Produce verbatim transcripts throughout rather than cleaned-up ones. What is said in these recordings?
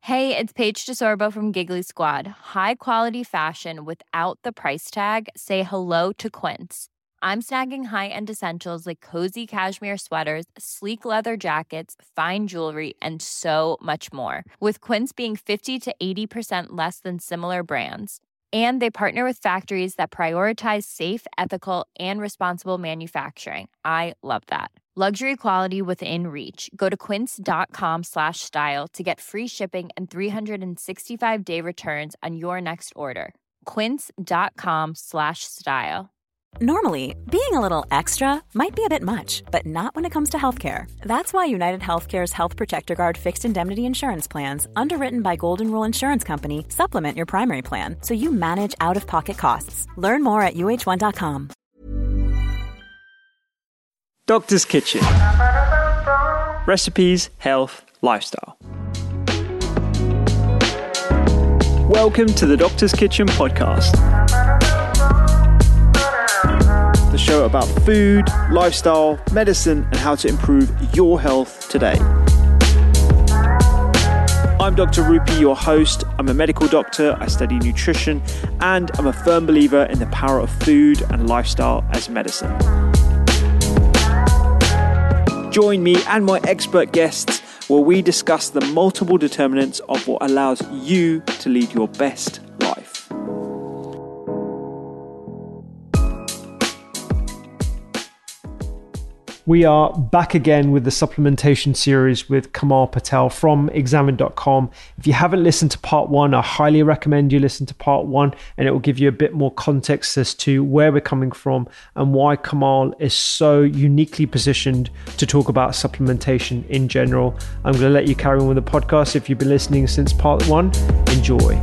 Hey, it's Paige DeSorbo from Giggly Squad. High quality fashion without the price tag. Say hello to Quince. I'm snagging high-end essentials like cozy cashmere sweaters, sleek leather jackets, fine jewelry, and so much more. With Quince being fifty to eighty percent less than similar brands. And they partner with factories that prioritize safe, ethical, and responsible manufacturing. I love that. Luxury quality within reach. Go to quince.com slash style to get free shipping and three sixty-five day returns on your next order. Quince.com slash style. Normally, being a little extra might be a bit much, but not when it comes to healthcare. That's why United Healthcare's Health Protector Guard fixed indemnity insurance plans, underwritten by Golden Rule Insurance Company, supplement your primary plan so you manage out-of-pocket costs. Learn more at U H one dot com. Doctor's Kitchen. Recipes, health, lifestyle. Welcome to the Doctor's Kitchen podcast. The show about food, lifestyle, medicine, and how to improve your health today. I'm Doctor Rupi, your host. I'm a medical doctor, I study nutrition, and I'm a firm believer in the power of food and lifestyle as medicine. Join me and my expert guests where we discuss the multiple determinants of what allows you to lead your best life. We are back again with the supplementation series with Kamal Patel from examine dot com. If you haven't listened to part one, I highly recommend you listen to part one, and it will give you a bit more context as to where we're coming from and why Kamal is so uniquely positioned to talk about supplementation in general. I'm going to let you carry on with the podcast. If you've been listening since part one, enjoy.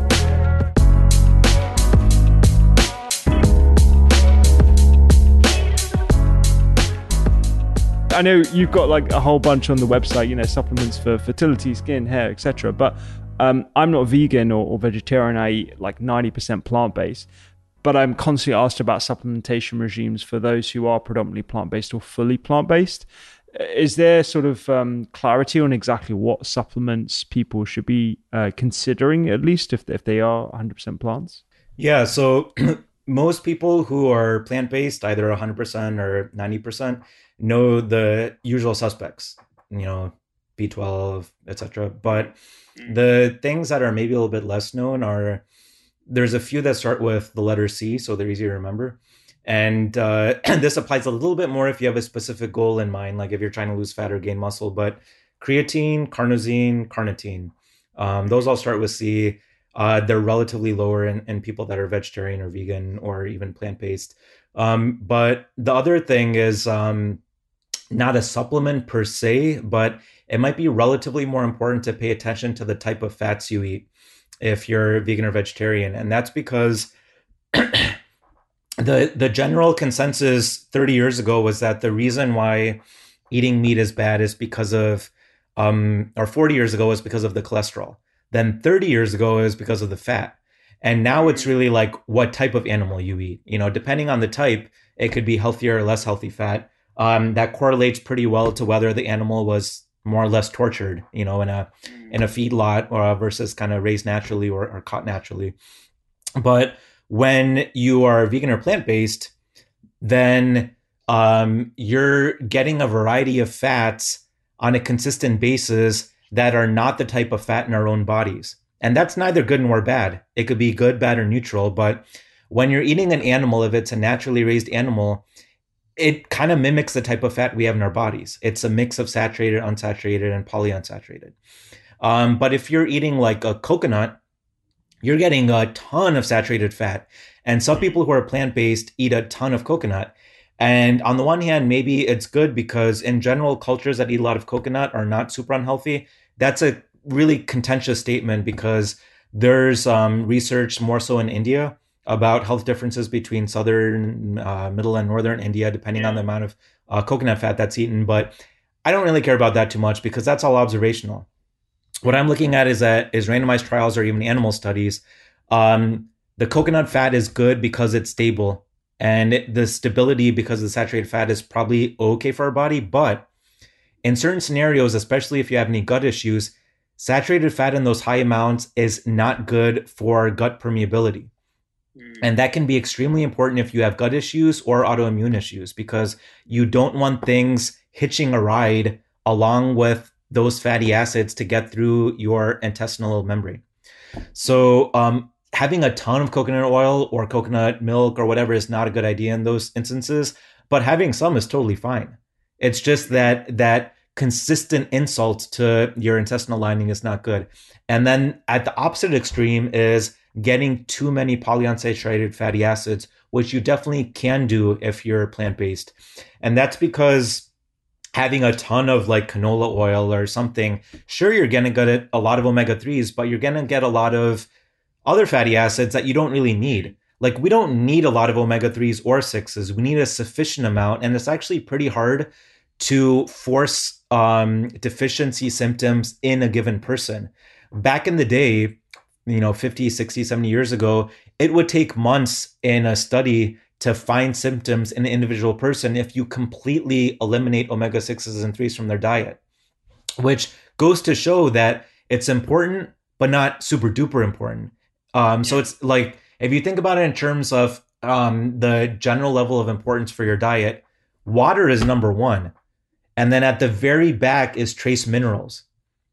I know you've got like a whole bunch on the website, you know, supplements for fertility, skin, hair, et cetera. But um, I'm not vegan or, or vegetarian. I eat like ninety percent plant-based. But I'm constantly asked about supplementation regimes for those who are predominantly plant-based or fully plant-based. Is there sort of um, clarity on exactly what supplements people should be uh, considering, at least if if they are one hundred percent plants? Yeah, so most people who are plant-based, either one hundred percent or ninety percent, know the usual suspects, you know, B twelve, et cetera. But the things that are maybe a little bit less known are, there's a few that start with the letter C, so they're easy to remember. And uh, this applies a little bit more if you have a specific goal in mind, like if you're trying to lose fat or gain muscle. But creatine, carnosine, carnitine, um, those all start with C. Uh, they're relatively lower in, in people that are vegetarian or vegan or even plant-based. Um, but the other thing is um, not a supplement per se, but it might be relatively more important to pay attention to the type of fats you eat if you're vegan or vegetarian. And that's because the the general consensus thirty years ago was that the reason why eating meat is bad is because of, um, or forty years ago was because of the cholesterol. Then thirty years ago is because of the fat. And now it's really like what type of animal you eat. You know, depending on the type, it could be healthier or less healthy fat. Um, that correlates pretty well to whether the animal was more or less tortured, you know, in a in a feedlot or versus kind of raised naturally or, or caught naturally. But when you are vegan or plant-based, then um, you're getting a variety of fats on a consistent basis that are not the type of fat in our own bodies. And that's neither good nor bad. It could be good, bad, or neutral. But when you're eating an animal, if it's a naturally raised animal, it kind of mimics the type of fat we have in our bodies. It's a mix of saturated, unsaturated, and polyunsaturated. Um, but if you're eating like a coconut, you're getting a ton of saturated fat. And some people who are plant-based eat a ton of coconut. And on the one hand, maybe it's good because in general, cultures that eat a lot of coconut are not super unhealthy. That's a really contentious statement because there's um, research more so in India about health differences between southern, uh, middle, and northern India, depending yeah. on the amount of uh, coconut fat that's eaten. But I don't really care about that too much because that's all observational. What I'm looking at is that is randomized trials or even animal studies. Um, the coconut fat is good because it's stable, and it, the stability because of the saturated fat is probably okay for our body. But in certain scenarios, especially if you have any gut issues, saturated fat in those high amounts is not good for gut permeability. And that can be extremely important if you have gut issues or autoimmune issues, because you don't want things hitching a ride along with those fatty acids to get through your intestinal membrane. So um, having a ton of coconut oil or coconut milk or whatever is not a good idea in those instances, but having some is totally fine. It's just that that consistent insult to your intestinal lining is not good. And then at the opposite extreme is getting too many polyunsaturated fatty acids, which you definitely can do if you're plant-based. And that's because having a ton of like canola oil or something, sure, you're going to get a lot of omega threes, but you're going to get a lot of other fatty acids that you don't really need. Like we don't need a lot of omega threes or sixes. We need a sufficient amount. And it's actually pretty hard to force um, deficiency symptoms in a given person. Back in the day, you know, fifty, sixty, seventy years ago, it would take months in a study to find symptoms in an individual person if you completely eliminate omega sixes and threes from their diet, which goes to show that it's important, but not super duper important. Um, so it's like, if you think about it in terms of um, the general level of importance for your diet, water is number one. And then at the very back is trace minerals.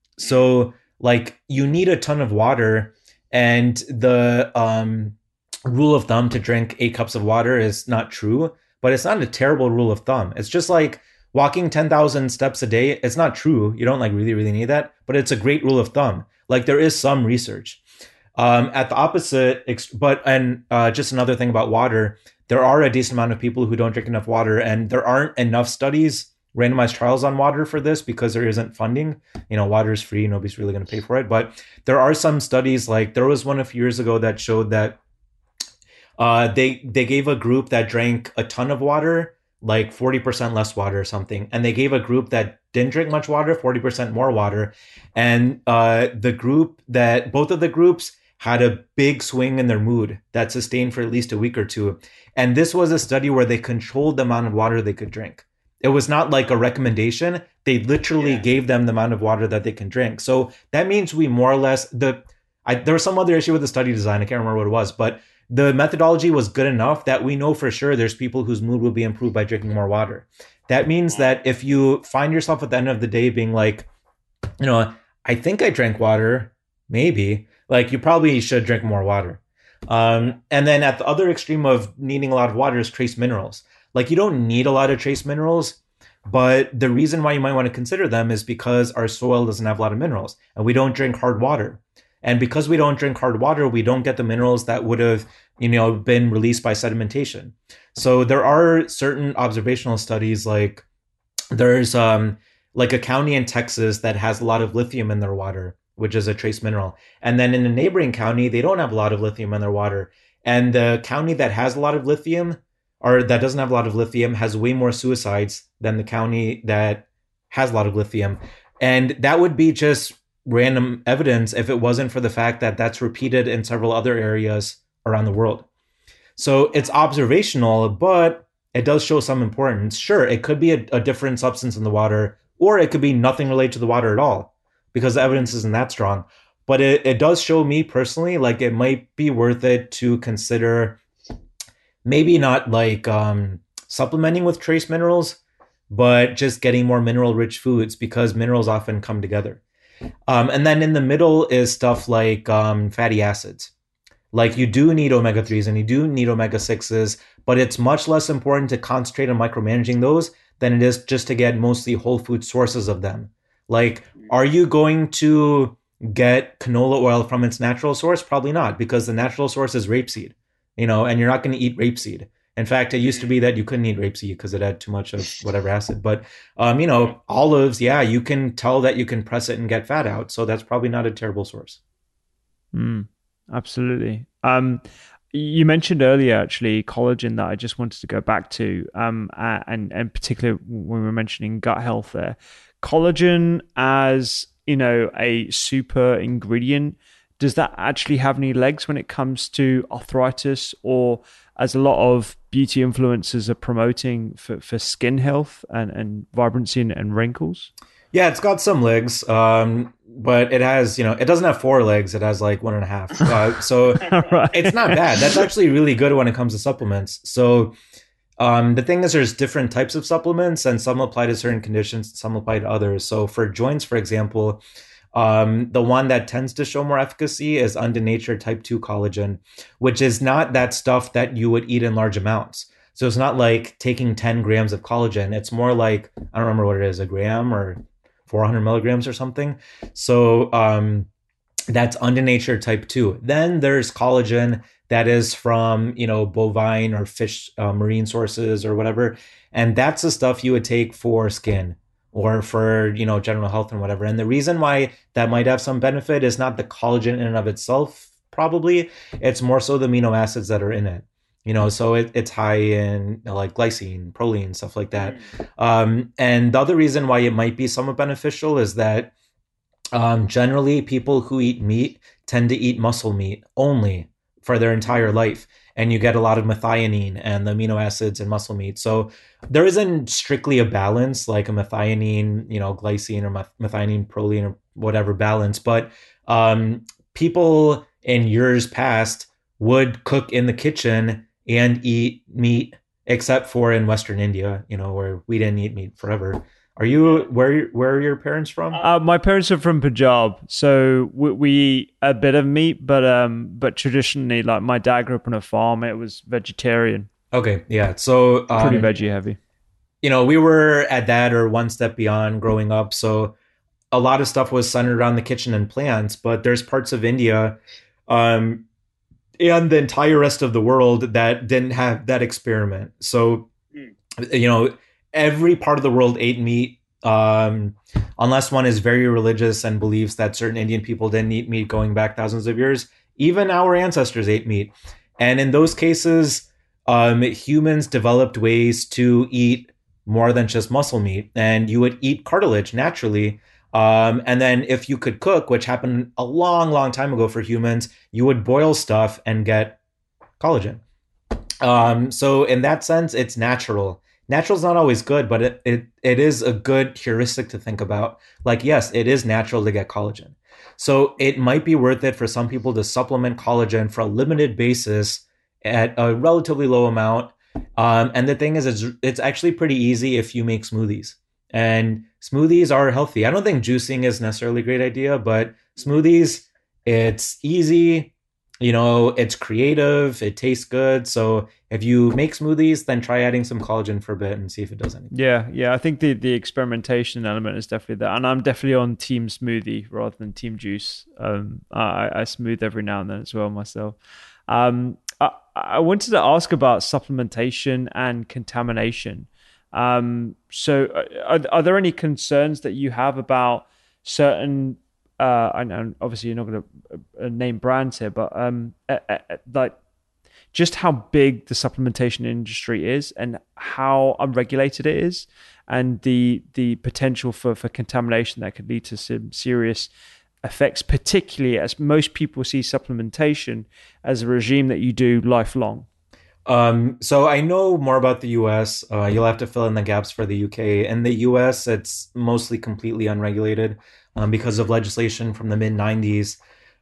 So like you need a ton of water, and the um, rule of thumb to drink eight cups of water is not true, but it's not a terrible rule of thumb. It's just like walking ten thousand steps a day. It's not true. You don't like really, really need that, but it's a great rule of thumb. Like there is some research. Um, at the opposite, but, and uh, just another thing about water, there are a decent amount of people who don't drink enough water, and there aren't enough studies, randomized trials on water for this because there isn't funding. You know, water is free. Nobody's really going to pay for it. But there are some studies, like there was one a few years ago that showed that uh, they they gave a group that drank a ton of water, like forty percent less water or something. And they gave a group that didn't drink much water, forty percent more water. And uh, the group that, both of the groups had a big swing in their mood that sustained for at least a week or two. And this was a study where they controlled the amount of water they could drink. It was not like a recommendation. They literally yeah. gave them the amount of water that they can drink. So that means we more or less, the I, there was some other issue with the study design. I can't remember what it was, but the methodology was good enough that we know for sure there's people whose mood will be improved by drinking more water. That means that if you find yourself at the end of the day being like, you know, I think I drank water, maybe, like you probably should drink more water. Um, and then at the other extreme of needing a lot of water is trace minerals. Like you don't need a lot of trace minerals, but the reason why you might want to consider them is because our soil doesn't have a lot of minerals and we don't drink hard water. And because we don't drink hard water, we don't get the minerals that would have, you know, been released by sedimentation. So there are certain observational studies, like there's um, like a county in Texas that has a lot of lithium in their water, which is a trace mineral. And then in a neighboring county, they don't have a lot of lithium in their water. And the county that has a lot of lithium, or that doesn't have a lot of lithium, has way more suicides than the county that has a lot of lithium. And that would be just random evidence if it wasn't for the fact that that's repeated in several other areas around the world. So it's observational, but it does show some importance. Sure, it could be a, a different substance in the water, or it could be nothing related to the water at all, because the evidence isn't that strong. But it, it does show me personally, like it might be worth it to consider maybe not like um, supplementing with trace minerals, but just getting more mineral-rich foods, because minerals often come together. Um, and then in the middle is stuff like um, fatty acids. Like you do need omega threes and you do need omega sixes, but it's much less important to concentrate on micromanaging those than it is just to get mostly whole food sources of them. Like, are you going to get canola oil from its natural source? Probably not, because the natural source is rapeseed, you know, and you're not going to eat rapeseed. In fact, it used to be that you couldn't eat rapeseed because it had too much of whatever acid. But, um, you know, olives, yeah, you can tell that you can press it and get fat out. So that's probably not a terrible source. Mm, absolutely. Um, you mentioned earlier, actually, collagen that I just wanted to go back to, um, and, and particularly when we were mentioning gut health there. Collagen as, you know, a super ingredient, does that actually have any legs when it comes to arthritis, or as a lot of beauty influencers are promoting for, for skin health and, and vibrancy and, and wrinkles? Yeah, it's got some legs. Um, but it has, you know, it doesn't have four legs. It has like one and a half. Uh, so right. It's not bad. That's actually really good when it comes to supplements. So um, the thing is, there's different types of supplements, and some apply to certain conditions, some apply to others. So for joints, for example, um, the one that tends to show more efficacy is Undonatured type two collagen, which is not that stuff that you would eat in large amounts. So it's not like taking ten grams of collagen. It's more like, I don't remember what it is, a gram or four hundred milligrams or something. So um, that's Undonatured type two. Then there's collagen that is from, you know, bovine or fish, uh, marine sources or whatever. And that's the stuff you would take for skin or for, you know, general health and whatever. And the reason why that might have some benefit is not the collagen in and of itself, probably. It's more so the amino acids that are in it. You know, so it, it's high in, you know, like glycine, proline, stuff like that. Um, and the other reason why it might be somewhat beneficial is that um, generally people who eat meat tend to eat muscle meat only for their entire life. And you get a lot of methionine and the amino acids in muscle meat. So there isn't strictly a balance like a methionine, you know, glycine or meth- methionine, proline or whatever balance. But um, people in years past would cook in the kitchen and eat meat, except for in Western India, you know, where we didn't eat meat forever. Are you, where, where are your parents from? Uh, my parents are from Punjab, so we, we eat a bit of meat, but um, but traditionally, like my dad grew up on a farm, it was vegetarian. Okay, yeah, so um, pretty veggie heavy. You know, we were at that or one step beyond growing up, so a lot of stuff was centered around the kitchen and plants. But there's parts of India, um, and the entire rest of the world that didn't have that experiment. So, you know, every part of the world ate meat, um, unless one is very religious and believes that certain Indian people didn't eat meat going back thousands of years. Even our ancestors ate meat. And in those cases, um, humans developed ways to eat more than just muscle meat. And you would eat cartilage naturally. Um, and then if you could cook, which happened a long, long time ago for humans, you would boil stuff and get collagen. Um, so in that sense, it's natural. Natural is not always good, but it, it it is a good heuristic to think about. Like, yes, it is natural to get collagen. So it might be worth it for some people to supplement collagen for a limited basis at a relatively low amount. Um, and the thing is, it's, it's actually pretty easy if you make smoothies. And smoothies are healthy. I don't think juicing is necessarily a great idea, but smoothies, it's easy. You know, it's creative, it tastes good. So if you make smoothies, then try adding some collagen for a bit and see if it does anything. Yeah, yeah. I think the, the experimentation element is definitely there. And I'm definitely on team smoothie rather than team juice. Um, I, I smooth every now and then as well myself. Um, I, I wanted to ask about supplementation and contamination. Um, so are, are there any concerns that you have about certain Uh, and, and obviously you're not going to uh, name brands here, but um, uh, uh, like just how big the supplementation industry is and how unregulated it is, and the the potential for, for contamination that could lead to some serious effects, particularly as most people see supplementation as a regime that you do lifelong. Um, so I know more about the U S. Uh, you'll have to fill in the gaps for the U K. In the U S, it's mostly completely unregulated um, because of legislation from the mid nineties,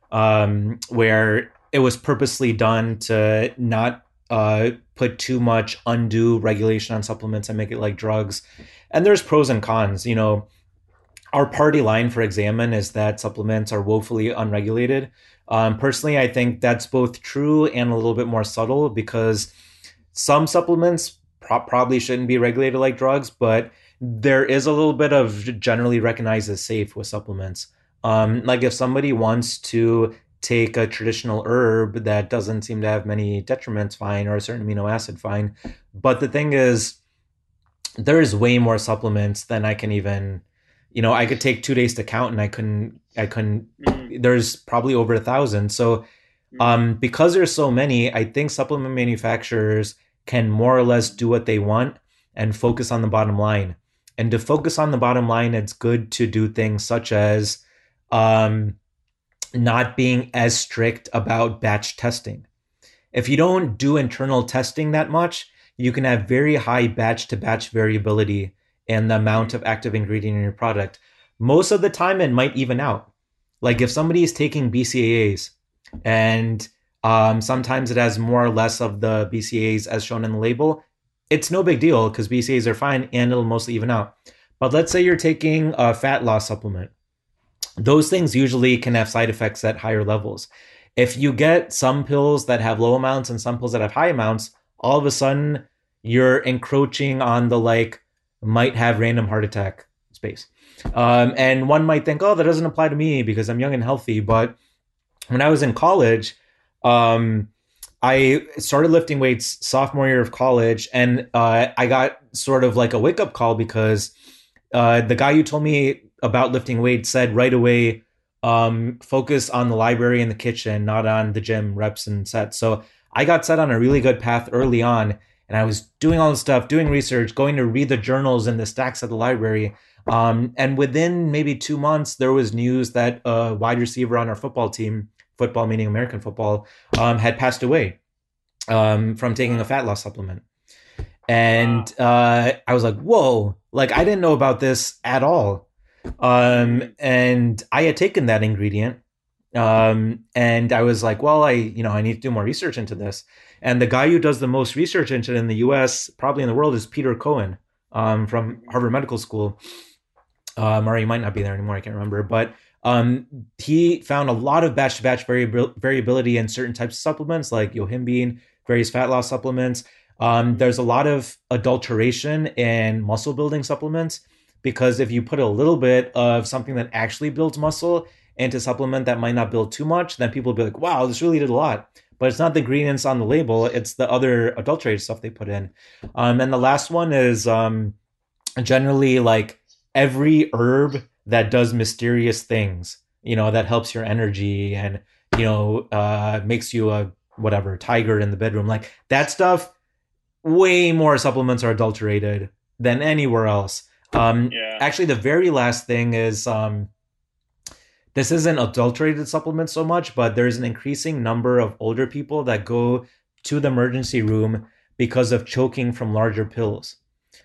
um, where it was purposely done to not uh, put too much undue regulation on supplements and make it like drugs. And there's pros and cons. You know, our party line for Examine is that supplements are woefully unregulated. Um, personally, I think that's both true and a little bit more subtle, because some supplements pro- probably shouldn't be regulated like drugs, but there is a little bit of generally recognized as safe with supplements. Um, like if somebody wants to take a traditional herb that doesn't seem to have many detriments, fine, or a certain amino acid, fine. But the thing is, there is way more supplements than I can even, you know, I could take two days to count and I couldn't, I couldn't, mm. There's probably over a thousand. So um, because there's so many, I think supplement manufacturers can more or less do what they want and focus on the bottom line. And to focus on the bottom line, it's good to do things such as um, not being as strict about batch testing. If you don't do internal testing that much, you can have very high batch to batch variability in the amount of active ingredient in your product. Most of the time, it might even out. Like if somebody is taking B C A As and um, sometimes it has more or less of the B C A As as shown in the label, it's no big deal because B C A As are fine and it'll mostly even out. But let's say you're taking a fat loss supplement. Those things usually can have side effects at higher levels. If you get some pills that have low amounts and some pills that have high amounts, all of a sudden you're encroaching on the like might have random heart attack space. Um, and one might think, oh, that doesn't apply to me because I'm young and healthy. But when I was in college, um, I started lifting weights sophomore year of college, and uh, I got sort of like a wake up call because uh, the guy who told me about lifting weights said right away, um, focus on the library and the kitchen, not on the gym reps and sets. So I got set on a really good path early on, and I was doing all this stuff, doing research, going to read the journals and the stacks at the library. Um, and within maybe two months, there was news that a wide receiver on our football team, football meaning American football, um, had passed away um, from taking a fat loss supplement. And uh, I was like, whoa, like I didn't know about this at all. Um, and I had taken that ingredient. Um, and I was like, well, I, you know, I need to do more research into this. And the guy who does the most research into it in the U S, probably in the world, is Peter Cohen um, from Harvard Medical School. Um, or he might not be there anymore. I can't remember. But um, he found a lot of batch-to-batch variabil- variability in certain types of supplements like yohimbine, various fat loss supplements. Um, there's a lot of adulteration in muscle building supplements because if you put a little bit of something that actually builds muscle into a supplement that might not build too much, then people will be like, wow, this really did a lot. But it's not the ingredients on the label. It's the other adulterated stuff they put in. Um, and the last one is um, generally like every herb that does mysterious things, you know, that helps your energy and, you know, uh, makes you a whatever tiger in the bedroom. Like that stuff, way more supplements are adulterated than anywhere else. Um, yeah. Actually, the very last thing is um, this isn't adulterated supplements so much, but there's an increasing number of older people that go to the emergency room because of choking from larger pills.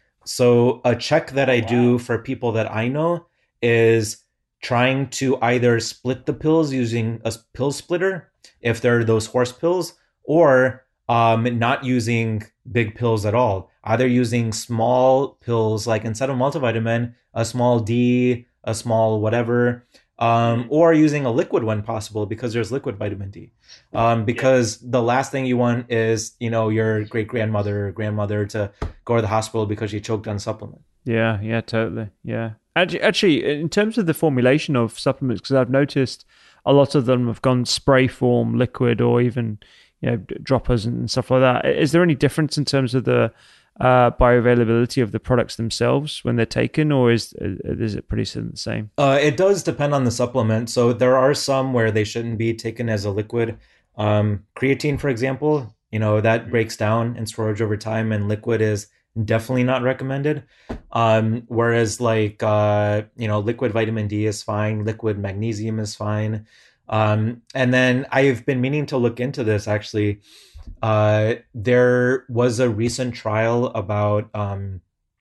So a check that I wow. do for people that I know is trying to either split the pills using a pill splitter, if they're those horse pills, or um, not using big pills at all. Either using small pills, like instead of multivitamin, a small D, a small whatever, um, or using a liquid when possible because there's liquid vitamin D. Um, because yeah. the last thing you want is, you know, your great grandmother or grandmother to go to the hospital because she choked on supplement. Yeah, yeah, totally. Yeah. Actually, actually in terms of the formulation of supplements, because I've noticed a lot of them have gone spray form, liquid, or even, you know, droppers and stuff like that. Is there any difference in terms of the uh, bioavailability of the products themselves when they're taken, or is is it pretty the same? Uh, it does depend on the supplement. So there are some where they shouldn't be taken as a liquid. Um, creatine, for example, you know, that breaks down in storage over time, and liquid is definitely not recommended. Um, whereas like, uh, you know, liquid vitamin D is fine. Liquid magnesium is fine. Um, and then I've been meaning to look into this actually. Uh, there was a recent trial about um,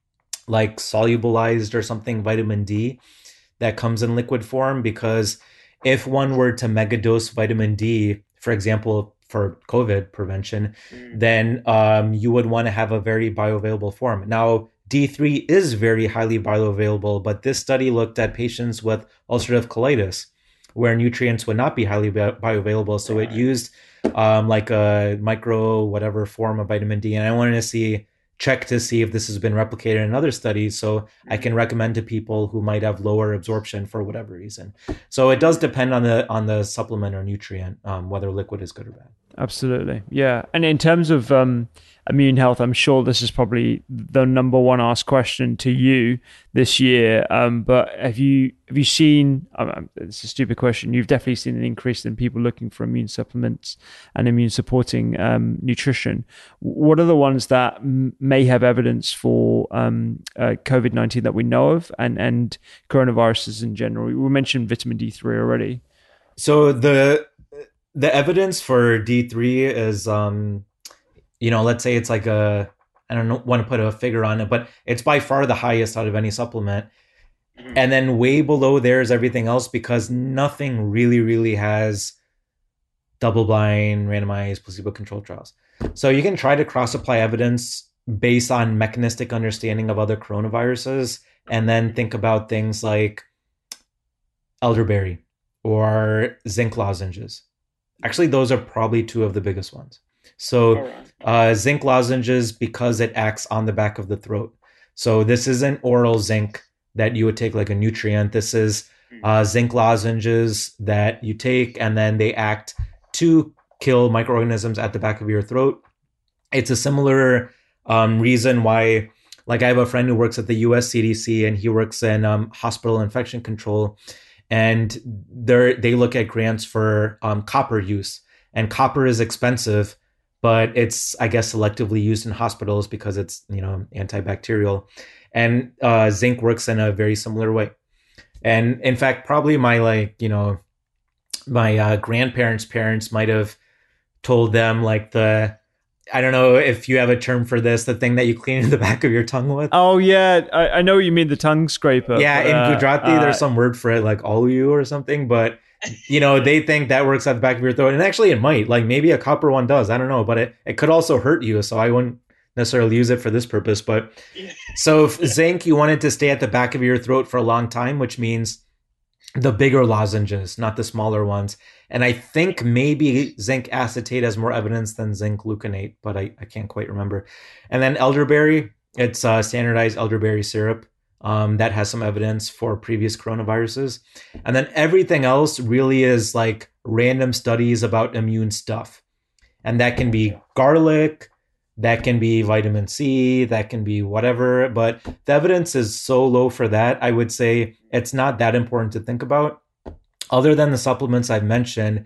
like solubilized or something vitamin D that comes in liquid form, because if one were to megadose vitamin D, for example, for COVID prevention, mm. then um, you would want to have a very bioavailable form. Now, D three is very highly bioavailable, but this study looked at patients with ulcerative colitis where nutrients would not be highly bi- bioavailable. So right. it used um, like a micro whatever form of vitamin D. And I wanted to see, check to see if this has been replicated in other studies, so I can recommend to people who might have lower absorption for whatever reason. So it does depend on the on the supplement or nutrient, um, whether liquid is good or bad. Absolutely. Yeah. And in terms of um, immune health, I'm sure this is probably the number one asked question to you this year. Um, but have you have you seen, um, it's a stupid question, you've definitely seen an increase in people looking for immune supplements and immune supporting um, nutrition. What are the ones that m- may have evidence for um, uh, COVID nineteen that we know of, and, and coronaviruses in general? We mentioned vitamin D three already. So the the evidence for D three is, um, you know, let's say it's like a, I don't know, want to put a figure on it, but it's by far the highest out of any supplement. Mm-hmm. And then way below there is everything else, because nothing really, really has double-blind, randomized, placebo-controlled trials. So you can try to cross-apply evidence based on mechanistic understanding of other coronaviruses, and then think about things like elderberry or zinc lozenges. Actually, those are probably two of the biggest ones. So uh, zinc lozenges, because it acts on the back of the throat. So this isn't oral zinc that you would take like a nutrient. This is uh, zinc lozenges that you take, and then they act to kill microorganisms at the back of your throat. It's a similar um, reason why, like I have a friend who works at the U S C D C, and he works in um, hospital infection control, and they they look at grants for um, copper use. And copper is expensive, but it's, I guess, selectively used in hospitals because it's, you know, antibacterial. And uh, zinc works in a very similar way. And in fact, probably my, like, you know, my uh, grandparents' parents might have told them, like, the, I don't know if you have a term for this, the thing that you clean the back of your tongue with. Oh, yeah. I, I know what you mean, the tongue scraper. Yeah, but, in uh, Gujarati, uh, there's some word for it, like olu or something. But, you know, they think that works at the back of your throat. And actually, it might. Like, maybe a copper one does. I don't know. But it, it could also hurt you. So I wouldn't necessarily use it for this purpose. But so if zinc, you want it to stay at the back of your throat for a long time, which means the bigger lozenges, not the smaller ones. And I think maybe zinc acetate has more evidence than zinc gluconate, but I, I can't quite remember. And then elderberry, it's uh, standardized elderberry syrup. Um, that has some evidence for previous coronaviruses. And then everything else really is like random studies about immune stuff. And that can be garlic, that can be vitamin C, that can be whatever. But the evidence is so low for that, I would say it's not that important to think about. Other than the supplements I've mentioned,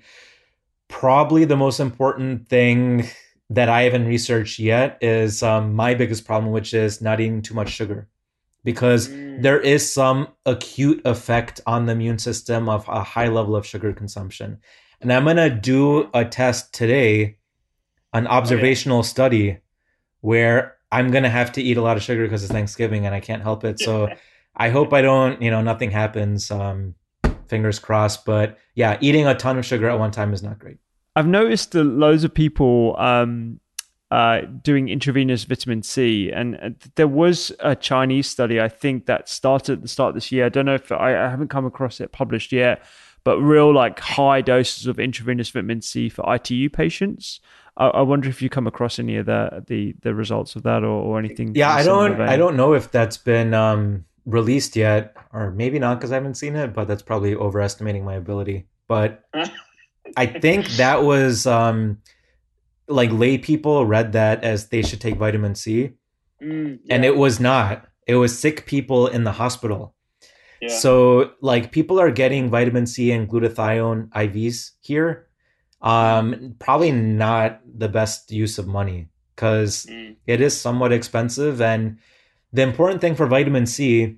probably the most important thing that I haven't researched yet is um, my biggest problem, which is not eating too much sugar. Because mm. there is some acute effect on the immune system of a high level of sugar consumption. And I'm going to do a test today, an observational oh, yeah. study, where I'm going to have to eat a lot of sugar because it's Thanksgiving and I can't help it. So I hope I don't, you know, nothing happens. Um, fingers crossed. But yeah, eating a ton of sugar at one time is not great. I've noticed that loads of people um, uh, doing intravenous vitamin C. And uh, there was a Chinese study, I think, that started at the start of this year. I don't know if I, I haven't come across it published yet, but real like high doses of intravenous vitamin C for I T U patients. I, I wonder if you come across any of the the, the results of that or, or anything. Yeah, I don't I don't know if that's been um, released yet, or maybe not because I haven't seen it, but that's probably overestimating my ability. But I think that was um, like lay people read that as they should take vitamin C. Mm, yeah. And it was not. It was sick people in the hospital. Yeah. So like people are getting vitamin C and glutathione I Vs here. Um, probably not the best use of money because mm. it is somewhat expensive. And the important thing for vitamin C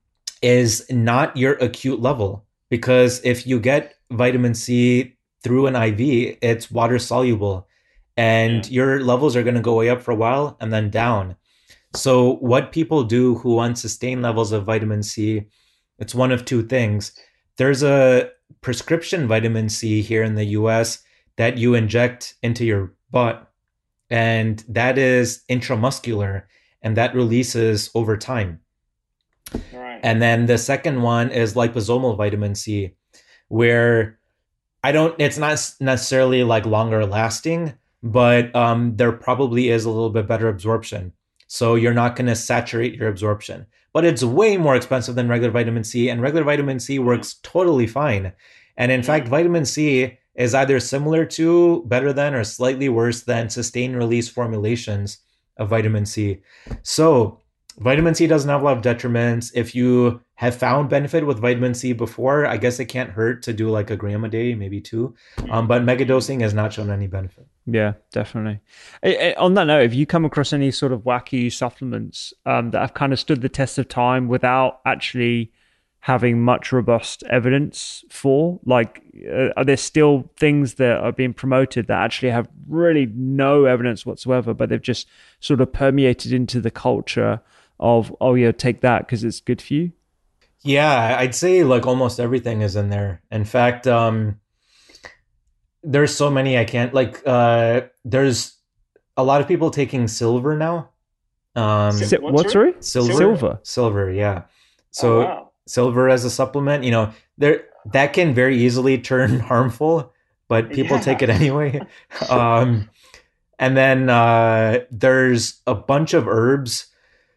is not your acute level, because if you get vitamin C through an I V, it's water soluble and yeah. your levels are going to go way up for a while and then down. So what people do who want sustained levels of vitamin C, it's one of two things. There's a prescription vitamin C here in the U S that you inject into your butt, and that is intramuscular, and that releases over time. Right. And then the second one is liposomal vitamin C, where I don't, it's not necessarily like longer lasting, but um, there probably is a little bit better absorption. So you're not going to saturate your absorption, but it's way more expensive than regular vitamin C, and regular vitamin C works totally fine. And in fact, vitamin C is either similar to, better than, or slightly worse than sustained release formulations of vitamin C. So vitamin C doesn't have a lot of detriments. If you have found benefit with vitamin C before, I guess it can't hurt to do like a gram a day, maybe two. Um, but megadosing has not shown any benefit. Yeah, definitely. On that note, have you come across any sort of wacky supplements um, that have kind of stood the test of time without actually having much robust evidence for? Like, uh, are there still things that are being promoted that actually have really no evidence whatsoever, but they've just sort of permeated into the culture of, oh yeah, take that because it's good for you? Yeah, I'd say like almost everything is in there. In fact, um, there's so many I can't like. Uh, there's a lot of people taking silver now. Um, Si- what, sorry? silver, Silver. silver, yeah. Oh, So wow. silver as a supplement, you know, there that can very easily turn harmful, but people Yeah. take it anyway. Um, and then uh, there's a bunch of herbs.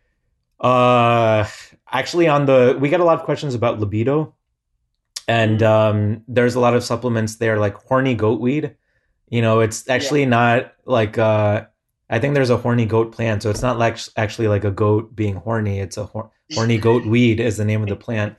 Uh, actually, on the we get a lot of questions about libido, and um, there's a lot of supplements there, like horny goat weed. You know, it's actually not like uh, I think there's a horny goat plant, so it's not like actually like a goat being horny. It's a hor- horny goat weed is the name of the plant.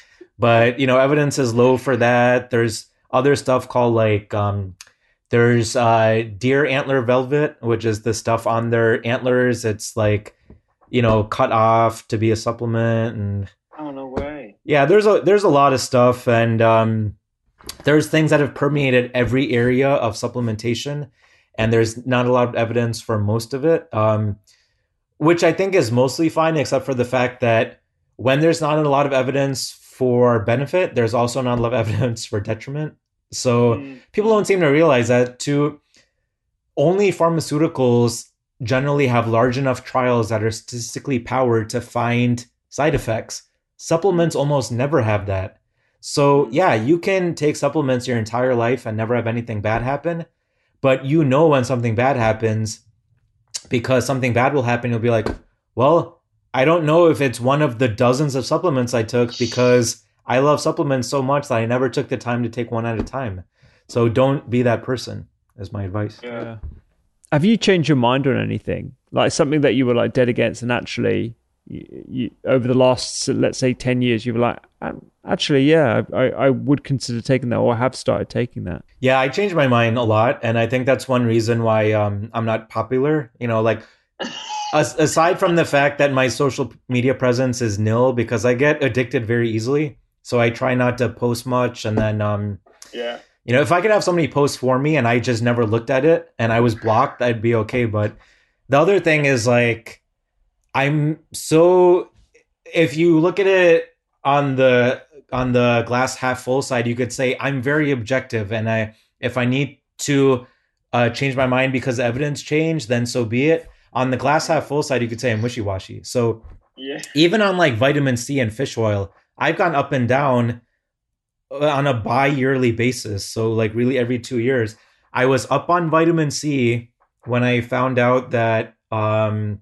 But you know, evidence is low for that. There's other stuff called like um, there's uh, deer antler velvet, which is the stuff on their antlers. It's like, you know, cut off to be a supplement, and Oh, no way. yeah, there's a there's a lot of stuff, and um, there's things that have permeated every area of supplementation, and there's not a lot of evidence for most of it, um, which I think is mostly fine, except for the fact that when there's not a lot of evidence for benefit, there's also not a lot of evidence for detriment. So Mm. people don't seem to realize that too. Only pharmaceuticals generally have large enough trials that are statistically powered to find side effects. Supplements almost never have that. So yeah, you can take supplements your entire life and never have anything bad happen, but you know when something bad happens, because something bad will happen, you'll be like, well, I don't know if it's one of the dozens of supplements I took, because I love supplements so much that I never took the time to take one at a time. So don't be that person, is my advice. Yeah. Yeah. Have you changed your mind on anything? Like something that you were like dead against, and actually, you, you, over the last, let's say, ten years, you were like, "Um, actually, yeah, I, I would consider taking that, or I have started taking that. Yeah, I changed my mind a lot, and I think that's one reason why um, I'm not popular. You know, like as, aside from the fact that my social media presence is nil, because I get addicted very easily, so I try not to post much. And then, um, Yeah. you know, if I could have somebody post for me and I just never looked at it and I was blocked, I'd be okay. But the other thing is like, I'm so, if you look at it on the on the glass half full side, you could say I'm very objective, and I if I need to uh, change my mind because evidence changed, then so be it. On the glass half full side, you could say I'm wishy-washy. So Yeah. even on like vitamin C and fish oil, I've gone up and down on a bi-yearly basis. So like really every two years. I was up on vitamin C when I found out that um,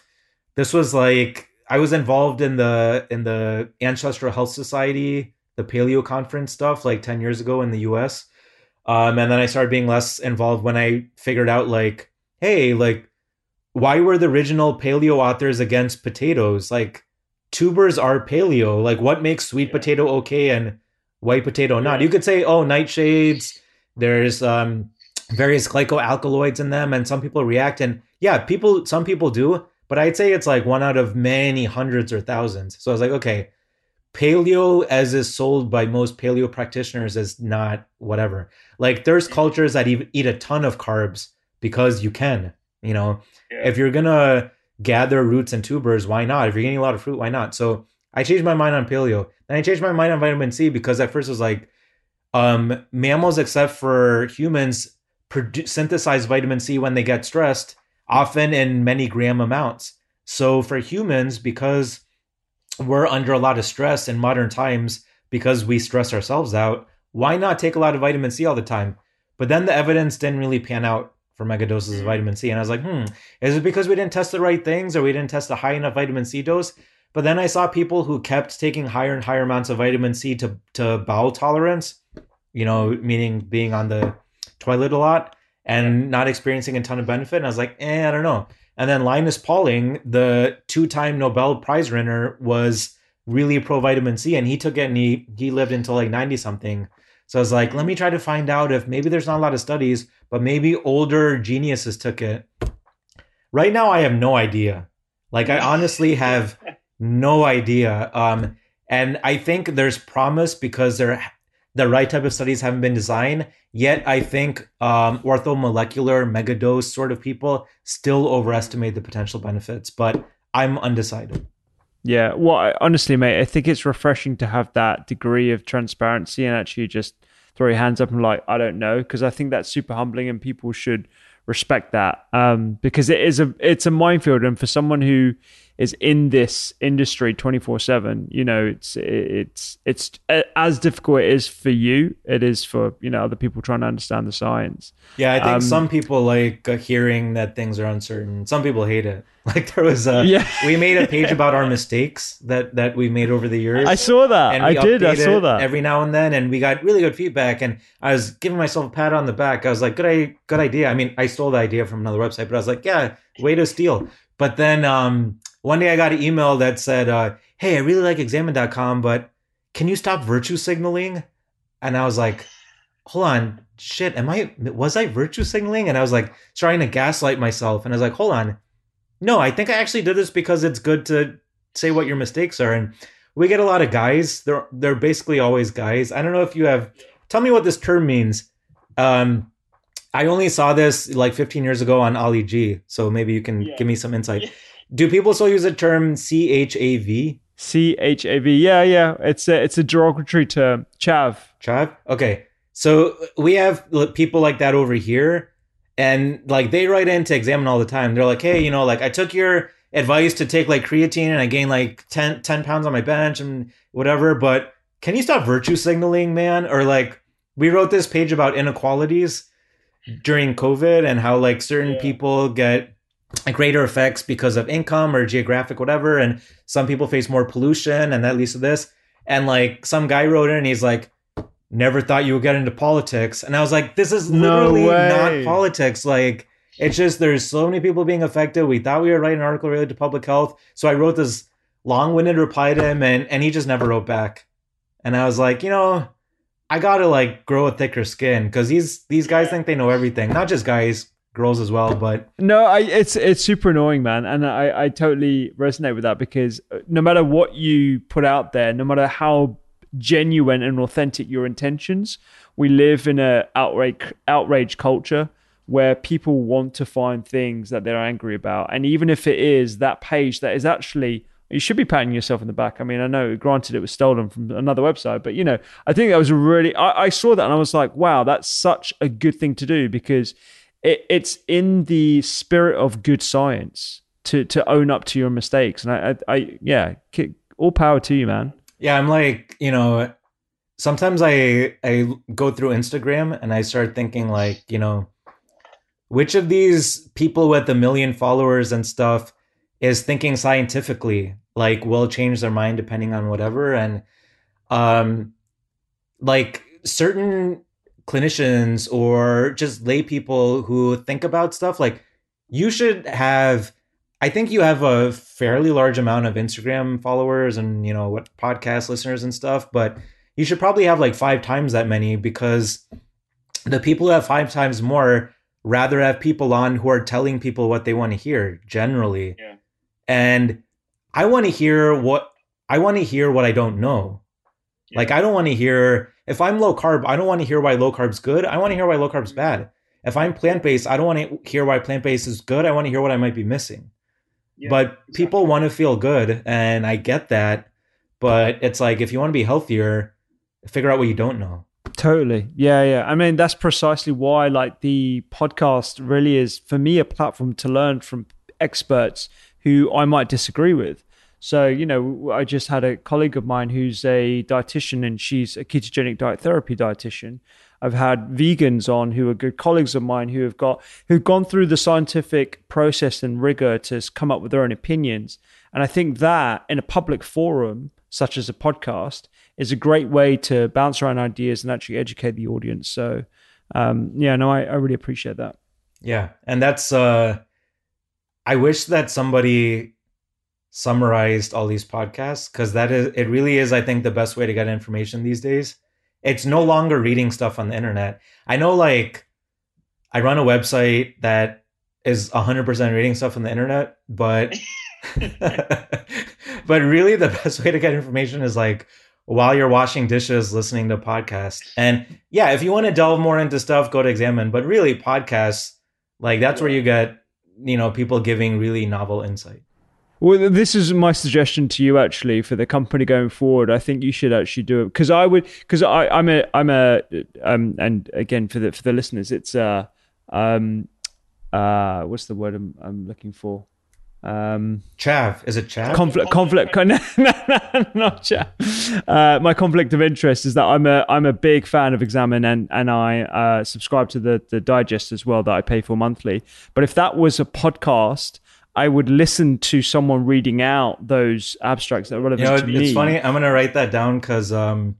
this was like, I was involved in the in the Ancestral Health Society, the Paleo Conference stuff like ten years ago in the U S. Um, and then I started being less involved when I figured out like, hey, like, why were the original paleo authors against potatoes? Like, tubers are paleo. Like, what makes sweet Yeah. potato okay and white potato not? Yeah. You could say, oh, nightshades, there's um, various glycoalkaloids in them, and some people react. And yeah, people, some people do, but I'd say it's like one out of many hundreds or thousands. So I was like, okay, paleo as is sold by most paleo practitioners is not whatever. Like, there's cultures that eat eat a ton of carbs because you can, you know. Yeah. If you're gonna gather roots and tubers, why not? If you're getting a lot of fruit, why not? So I changed my mind on paleo. Then I changed my mind on vitamin C because at first it was like, um, mammals, except for humans, produ- synthesize vitamin C when they get stressed, often in many gram amounts. So for humans, because we're under a lot of stress in modern times, because we stress ourselves out, why not take a lot of vitamin C all the time? But then the evidence didn't really pan out for mega doses of vitamin C. And I was like, hmm, is it because we didn't test the right things, or we didn't test a high enough vitamin C dose? But then I saw people who kept taking higher and higher amounts of vitamin C to, to bowel tolerance, you know, meaning being on the toilet a lot and not experiencing a ton of benefit. And I was like, eh, I don't know. And then Linus Pauling, the two-time Nobel Prize winner, was really pro vitamin C, and he took it and he, he lived until like ninety something. So I was like, let me try to find out if maybe there's not a lot of studies, but maybe older geniuses took it. Right now, I have no idea. Like, I honestly have no idea. Um, and I think there's promise because there, the right type of studies haven't been designed. Yet I think um, orthomolecular megadose sort of people still overestimate the potential benefits, but I'm undecided. Yeah. Well, I, honestly, mate, I think it's refreshing to have that degree of transparency and actually just throw your hands up and like, I don't know, because I think that's super humbling and people should respect that, um, because it is a it's a minefield, and for someone who is in this industry twenty-four seven, you know, it's it's it's as difficult it is for you, it is for, you know, other people trying to understand the science. Yeah, I think um, some people like uh, hearing that things are uncertain. Some people hate it. Like there was a yeah. we made a page about our mistakes that that we made over the years. I saw that. And I did. I saw that every now and then, and we got really good feedback. And I was giving myself a pat on the back. I was like, "Good, good idea." I mean, I stole the idea from another website, but I was like, "Yeah, way to steal." But then um, one day I got an email that said, uh, "Hey, I really like examine dot com, but can you stop virtue signaling?" And I was like, "Hold on, shit, am I? Was I virtue signaling?" And I was like trying to gaslight myself, and I was like, "Hold on." No, I think I actually did this because it's good to say what your mistakes are. And we get a lot of guys. They're they're basically always guys. I don't know if you have. Tell me what this term means. Um, I only saw this like fifteen years ago on Ali G. So maybe you can yeah. give me some insight. Yeah. Do people still use the term C H A V? C H A V. Yeah, yeah. It's a, it's a derogatory term. Chav. Chav? Okay. So we have people like that over here. And like they write in to Examine all the time. They're like, hey, you know, like I took your advice to take like creatine and I gained like ten, ten pounds on my bench and whatever. But can you stop virtue signaling, man? Or like we wrote this page about inequalities during COVID and how like certain yeah. people get greater effects because of income or geographic, whatever. And some people face more pollution and that leads to this. And like some guy wrote in and he's like, never thought you would get into politics. And I was like, this is literally no not politics. Like, it's just, there's so many people being affected. We thought we were writing an article related to public health. So I wrote this long-winded reply to him and, and he just never wrote back. And I was like, you know, I gotta like grow a thicker skin because these, these guys think they know everything. Not just guys, girls as well, but. No, I, it's, it's super annoying, man. And I, I totally resonate with that because no matter what you put out there, no matter how genuine and authentic your intentions, we live in a outrage outrage culture where people want to find things that they're angry about, and even if it is that page that is actually, you should be patting yourself in the back. I mean, I know granted it was stolen from another website, but you know, I think that was a really I, I saw that and I was like, wow, that's such a good thing to do because it, it's in the spirit of good science to to own up to your mistakes. And I, I, I yeah, all power to you, man. Yeah, I'm like, you know, sometimes I I go through Instagram and I start thinking like, you know, which of these people with a million followers and stuff is thinking scientifically, like will change their mind depending on whatever. And um, like certain clinicians or just lay people who think about stuff, like you should have, I think you have a fairly large amount of Instagram followers and, you know, what podcast listeners and stuff, but you should probably have like five times that many because the people who have five times more rather have people on who are telling people what they want to hear generally. Yeah. And I want to hear what I want to hear what I don't know. Yeah. Like, I don't want to hear, if I'm low carb, I don't want to hear why low carb's good. I want to hear why low carb's bad. If I'm plant-based, I don't want to hear why plant-based is good. I want to hear what I might be missing. Yeah, but exactly. People want to feel good, and I get that. But it's like, if you want to be healthier, figure out what you don't know. Totally. Yeah, yeah. I mean, that's precisely why, like, the podcast really is, for me, a platform to learn from experts who I might disagree with. So, you know, I just had a colleague of mine who's a dietitian, and she's a ketogenic diet therapy dietitian. I've had vegans on who are good colleagues of mine who have got who've gone through the scientific process and rigor to come up with their own opinions. And I think that in a public forum, such as a podcast, is a great way to bounce around ideas and actually educate the audience. So, um, yeah, no, I, I really appreciate that. Yeah, and that's. Uh, I wish that somebody summarized all these podcasts because that is it. Really is, I think, the best way to get information these days. It's no longer reading stuff on the internet. I know, like, I run a website that is one hundred percent reading stuff on the internet, but but really the best way to get information is, like, while you're washing dishes, listening to podcasts. And yeah, if you want to delve more into stuff, go to Examine. But really, podcasts, like, that's where you get, you know, people giving really novel insight. Well, this is my suggestion to you actually for the company going forward. I think you should actually do it because I would because I I'm a I'm a um and again for the for the listeners it's uh um uh what's the word I'm I'm looking for. Um, Chav, is it chav? Conflict, conflict, no, no, no, not chav. Uh, my conflict of interest is that I'm a, I'm a big fan of Examine, and and I uh, subscribe to the the digest as well that I pay for monthly. But if that was a podcast, I would listen to someone reading out those abstracts that are relevant you know, to me. It's funny. I'm gonna write that down because um,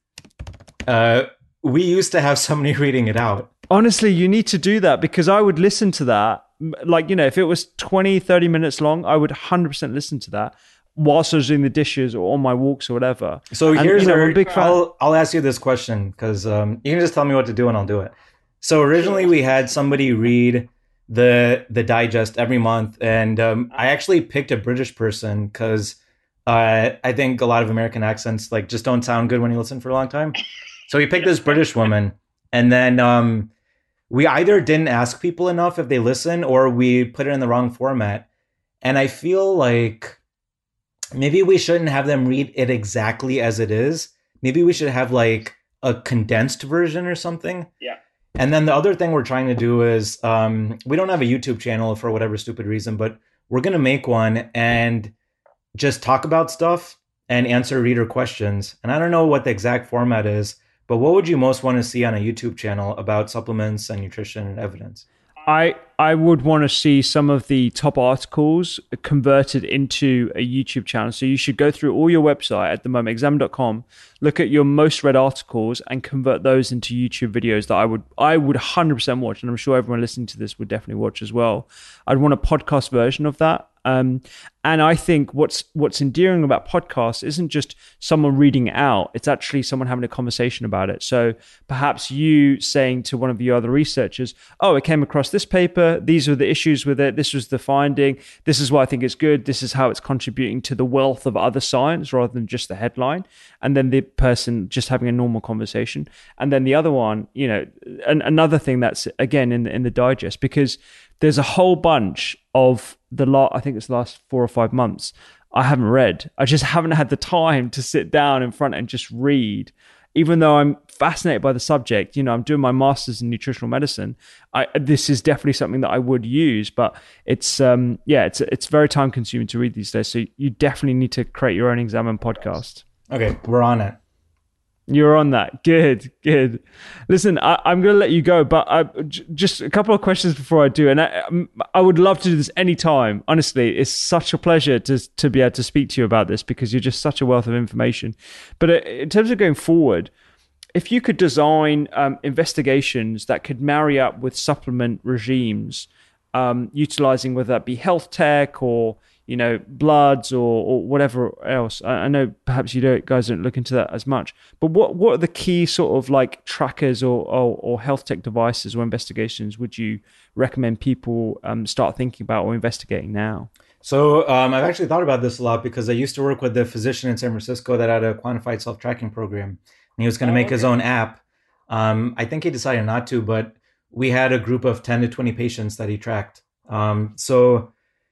uh, we used to have somebody reading it out. Honestly, you need to do that because I would listen to that. Like, you know, if it was twenty, thirty minutes long, I would one hundred percent listen to that whilst I was doing the dishes or on my walks or whatever. So and, here's you know, a a big fan. I'll, I'll ask you this question because um, you can just tell me what to do and I'll do it. So originally we had somebody read the the digest every month. And um, I actually picked a British person because uh, I think a lot of American accents like just don't sound good when you listen for a long time. So we picked this British woman. And then... Um, we either didn't ask people enough if they listen or we put it in the wrong format. And I feel like maybe we shouldn't have them read it exactly as it is. Maybe we should have like a condensed version or something. Yeah. And then the other thing we're trying to do is um, we don't have a YouTube channel for whatever stupid reason, but we're going to make one and just talk about stuff and answer reader questions. And I don't know what the exact format is, but what would you most want to see on a YouTube channel about supplements and nutrition and evidence? I I would want to see some of the top articles converted into a YouTube channel. So you should go through all your website at the moment, examine dot com, look at your most read articles and convert those into YouTube videos that I would I would one hundred percent watch. And I'm sure everyone listening to this would definitely watch as well. I'd want a podcast version of that. Um, and I think what's what's endearing about podcasts isn't just someone reading it out. It's actually someone having a conversation about it. So perhaps you saying to one of your other researchers, oh, I came across this paper. These are the issues with it. This was the finding. This is why I think it's good. This is how it's contributing to the wealth of other science rather than just the headline. And then the person just having a normal conversation. And then the other one, you know, an, another thing that's, again, in the, in the digest, because there's a whole bunch of the lot, I think it's the last four or five months, I haven't read. I just haven't had the time to sit down in front and just read. Even though I'm fascinated by the subject, you know, I'm doing my master's in nutritional medicine. I, this is definitely something that I would use, but it's, um, yeah, it's it's very time consuming to read these days. So you definitely need to create your own Examine podcast. Okay, we're on it. You're on that. Good, good. Listen, I, I'm going to let you go, but I, j- just a couple of questions before I do. And I, I would love to do this anytime. Honestly, it's such a pleasure to to be able to speak to you about this because you're just such a wealth of information. But in terms of going forward, if you could design um, investigations that could marry up with supplement regimes, um, utilizing whether that be health tech or you know, bloods or, or whatever else. I, I know perhaps you don't, guys don't look into that as much, but what, what are the key sort of like trackers or, or, or health tech devices or investigations would you recommend people um, start thinking about or investigating now? So um, I've actually thought about this a lot because I used to work with the physician in San Francisco that had a quantified self-tracking program, and he was going to oh, make okay. his own app. Um, I think he decided not to, but we had a group of ten to twenty patients that he tracked. Um, so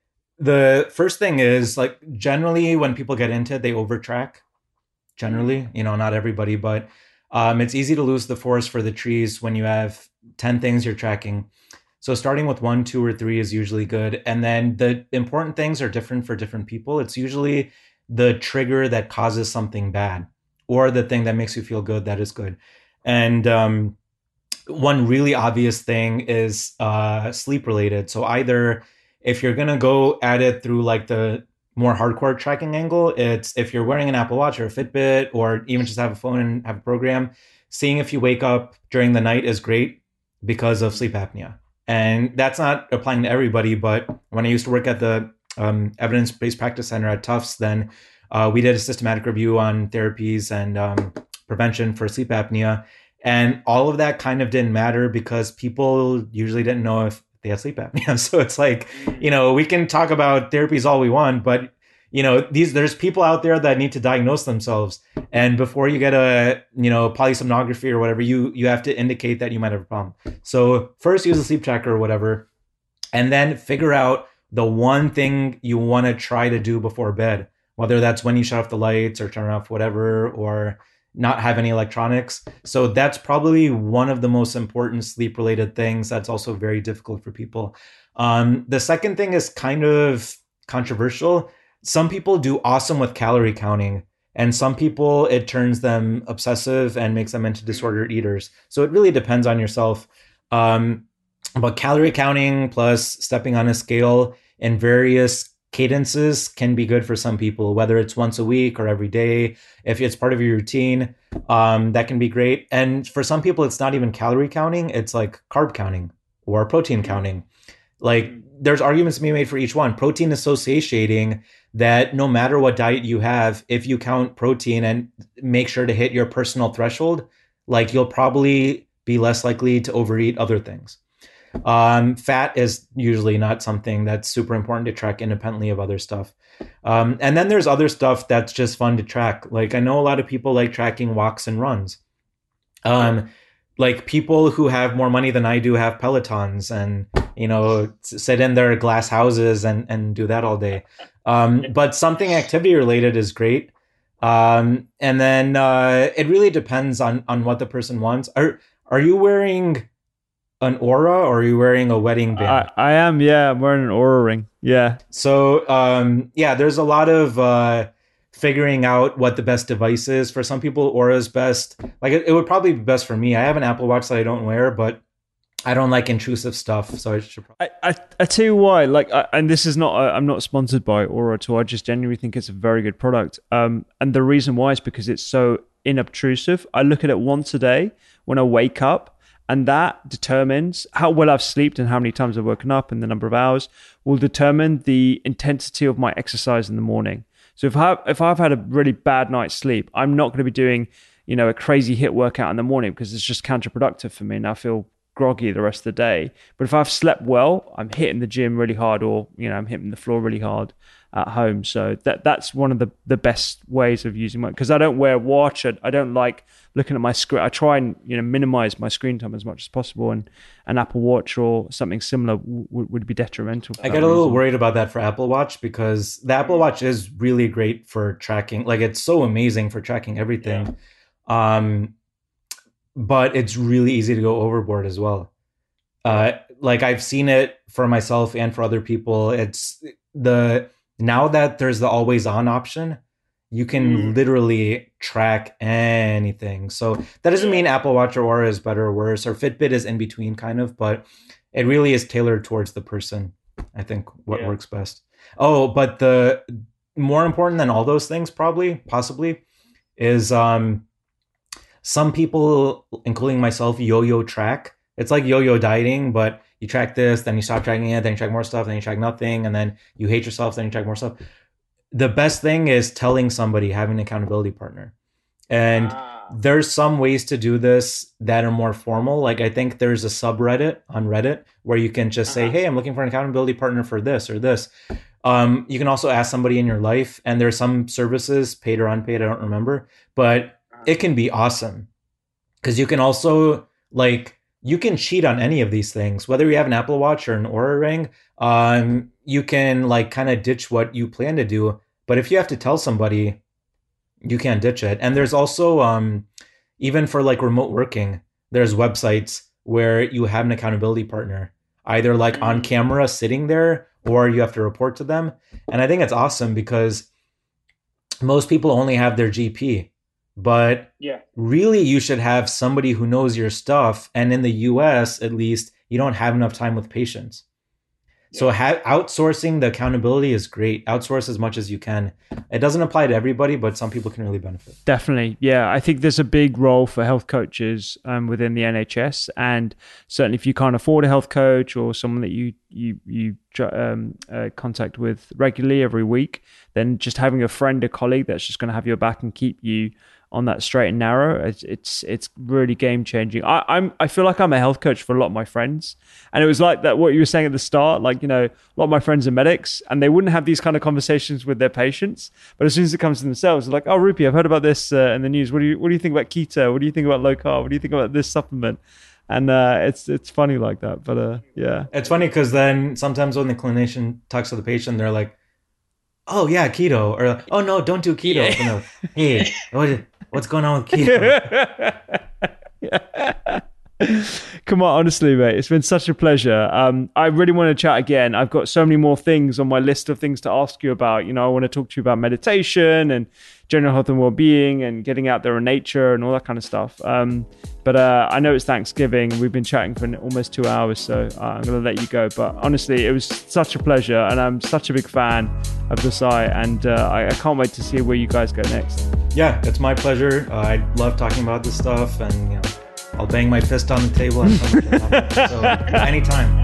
the first thing is like generally when people get into it, they overtrack. Generally, you know, not everybody, but um, it's easy to lose the forest for the trees when you have ten things you're tracking. So starting with one, two, or three is usually good. And then the important things are different for different people. It's usually the trigger that causes something bad or the thing that makes you feel good that is good. And um, one really obvious thing is uh, sleep related. So either if you're going to go at it through like the more hardcore tracking angle, it's if you're wearing an Apple Watch or a Fitbit or even just have a phone and have a program, seeing if you wake up during the night is great because of sleep apnea. And that's not applying to everybody, but when I used to work at the um, Evidence-Based Practice Center at Tufts, then uh, we did a systematic review on therapies and um, prevention for sleep apnea. And all of that kind of didn't matter because people usually didn't know if they had sleep apnea. So it's like, you know, we can talk about therapies all we want, but you know, these there's people out there that need to diagnose themselves. And before you get a, you know, polysomnography or whatever, you you have to indicate that you might have a problem. So first use a sleep tracker or whatever, and then figure out the one thing you want to try to do before bed, whether that's when you shut off the lights or turn off whatever, or not have any electronics. So that's probably one of the most important sleep related things that's also very difficult for people. Um, the second thing is kind of controversial. Some people do awesome with calorie counting, and some people, it turns them obsessive and makes them into disordered eaters. So it really depends on yourself. Um, but calorie counting plus stepping on a scale in various cadences can be good for some people, whether it's once a week or every day. If it's part of your routine, um, that can be great. And for some people, it's not even calorie counting. It's like carb counting or protein counting. Like there's arguments to be made for each one. Protein is so satiating that no matter what diet you have, if you count protein and make sure to hit your personal threshold, like you'll probably be less likely to overeat other things. Um, fat is usually not something that's super important to track independently of other stuff. Um, and then there's other stuff that's just fun to track. Like I know a lot of people like tracking walks and runs. Um, like people who have more money than I do have Pelotons and, you know, sit in their glass houses and, and do that all day. Um, but something activity related is great. Um, and then, uh, it really depends on, on what the person wants. Are, are you wearing an Oura or are you wearing a wedding band? I, I am, yeah. I'm wearing an Oura ring. Yeah. So, um, yeah, there's a lot of uh, figuring out what the best device is. For some people, Oura is best. Like, it, it would probably be best for me. I have an Apple Watch that I don't wear, but I don't like intrusive stuff. So I should probably... I, I, I tell you why, like, I, and this is not, I'm not sponsored by Oura at all. I just genuinely think it's a very good product. Um, and the reason why is because it's so inobtrusive. I look at it once a day when I wake up. And that determines how well I've slept and how many times I've woken up and the number of hours will determine the intensity of my exercise in the morning. So if, I, if I've had a really bad night's sleep, I'm not going to be doing, you know, a crazy HIIT workout in the morning because it's just counterproductive for me and I feel groggy the rest of the day. But if I've slept well, I'm hitting the gym really hard or, you know, I'm hitting the floor really hard at home. So that that's one of the, the best ways of using my, because I don't wear a watch. I, I don't like looking at my screen. I try and, you know, minimize my screen time as much as possible, and an Apple Watch or something similar w- would be detrimental. I get a little worried about that for Apple Watch because the Apple Watch is really great for tracking. Like it's so amazing for tracking everything. Yeah. Um, but it's really easy to go overboard as well. Uh, like I've seen it for myself and for other people. It's the, now that there's the always on option, you can mm. literally track anything. So that doesn't mean Apple Watch or Oura is better or worse, or Fitbit is in between kind of, but it really is tailored towards the person. I think what yeah. works best. Oh, but the more important than all those things probably, possibly, is um, some people, including myself, yo-yo track. It's like yo-yo dieting, but you track this, then you stop tracking it, then you track more stuff, then you track nothing, and then you hate yourself, then you track more stuff. The best thing is telling somebody, having an accountability partner. And ah. there's some ways to do this that are more formal. Like I think there's a subreddit on Reddit where you can just uh-huh. say, hey, I'm looking for an accountability partner for this or this. Um, you can also ask somebody in your life, and there's some services, paid or unpaid, I don't remember, but it can be awesome. Because you can also like, you can cheat on any of these things, whether you have an Apple Watch or an Oura ring. Um, you can like kind of ditch what you plan to do. But if you have to tell somebody, you can't ditch it. And there's also, um, even for like remote working, there's websites where you have an accountability partner, either like on camera sitting there, or you have to report to them. And I think it's awesome because most people only have their G P. But yeah. really, you should have somebody who knows your stuff. And in the U S, at least, you don't have enough time with patients. Yeah. So ha- outsourcing the accountability is great. Outsource as much as you can. It doesn't apply to everybody, but some people can really benefit. Definitely. Yeah. I think there's a big role for health coaches um, within the N H S. And certainly if you can't afford a health coach or someone that you you you um, uh, contact with regularly every week, then just having a friend, a colleague that's just going to have your back and keep you on that straight and narrow, it's it's, it's really game changing. I, I'm I feel like I'm a health coach for a lot of my friends, and it was like that what you were saying at the start. Like, you know, a lot of my friends are medics, and they wouldn't have these kind of conversations with their patients. But as soon as it comes to themselves, they're like, "Oh, Rupi, I've heard about this uh, in the news. What do you what do you think about keto? What do you think about low carb? What do you think about this supplement?" And uh, it's it's funny like that. But uh, yeah. It's funny because then sometimes when the clinician talks to the patient, they're like, oh, yeah, keto. Or, oh, no, don't do keto. Yeah. You know, hey, what, what's going on with keto? Yeah. Come on, honestly, mate, it's been such a pleasure. Um, I really want to chat again. I've got so many more things on my list of things to ask you about. You know, I want to talk to you about meditation and general health and well-being and getting out there in nature and all that kind of stuff. Um, but uh, I know it's Thanksgiving. We've been chatting for almost two hours, so uh, I'm going to let you go. But honestly, it was such a pleasure, and I'm such a big fan of Desai, and uh, I, I can't wait to see where you guys go next. Yeah, it's my pleasure. Uh, I love talking about this stuff, and you know, I'll bang my fist on the table and so anytime.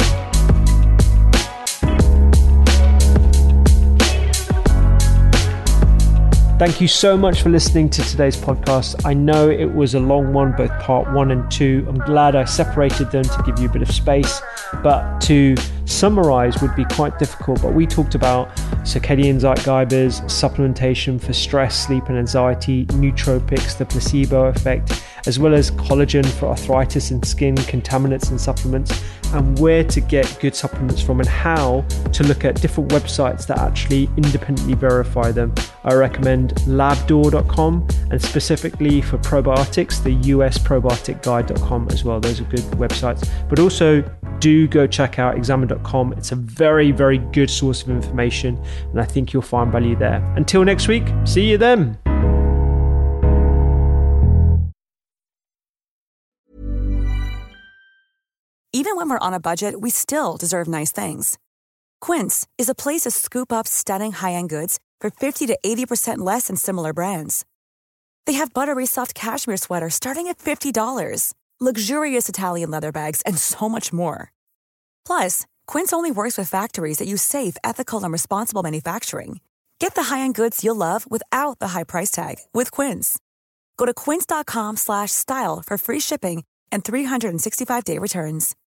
Thank you so much for listening to today's podcast. I know it was a long one, both part one and two. I'm glad I separated them to give you a bit of space, but to summarize would be quite difficult. But we talked about circadian zeitgebers, supplementation for stress, sleep and anxiety, nootropics, the placebo effect, as well as collagen for arthritis and skin, contaminants and supplements, and where to get good supplements from and how to look at different websites that actually independently verify them. I recommend labdoor dot com, and specifically for probiotics, the U S probiotic guide dot com as well. Those are good websites. But also do go check out examine dot com. It's a very, very good source of information, and I think you'll find value there. Until next week, see you then. Even when we're on a budget, we still deserve nice things. Quince is a place to scoop up stunning high-end goods for fifty to eighty percent less than similar brands. They have buttery soft cashmere sweaters starting at fifty dollars, luxurious Italian leather bags, and so much more. Plus, Quince only works with factories that use safe, ethical, and responsible manufacturing. Get the high-end goods you'll love without the high price tag with Quince. Go to quince dot com slash style for free shipping and three sixty-five day returns.